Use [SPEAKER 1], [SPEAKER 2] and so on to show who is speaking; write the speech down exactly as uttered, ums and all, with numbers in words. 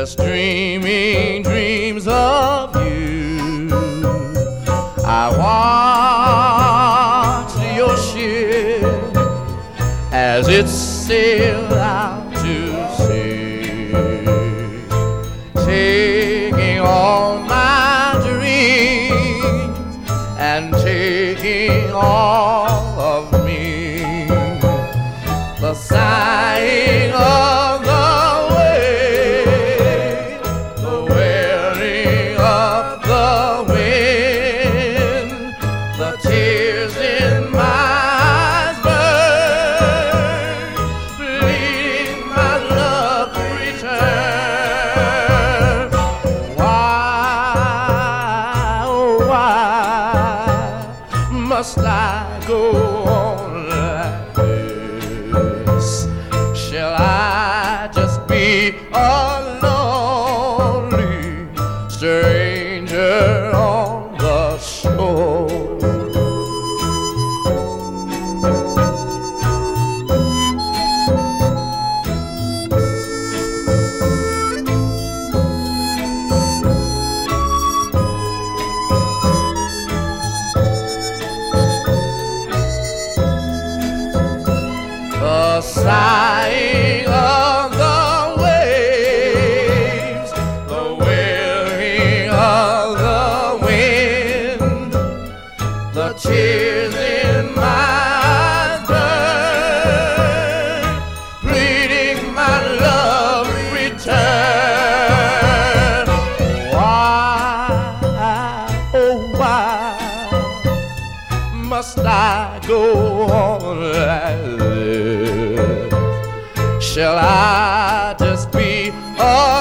[SPEAKER 1] just dreaming dreams of you. I watch your ship as it sailed out to sea, taking all my dreams and taking all of me. The sighing of the wave, the wearing of the wind, the tears in my eyes burn, pleading my love to return. Why, oh why must I go on like this? Shall I just be a lonely stranger on the shore? The sighing of the waves, the wearing of the wind, the tears in my eyes burn, pleading my love return. Why, oh why must I go on like this? Shall I just be a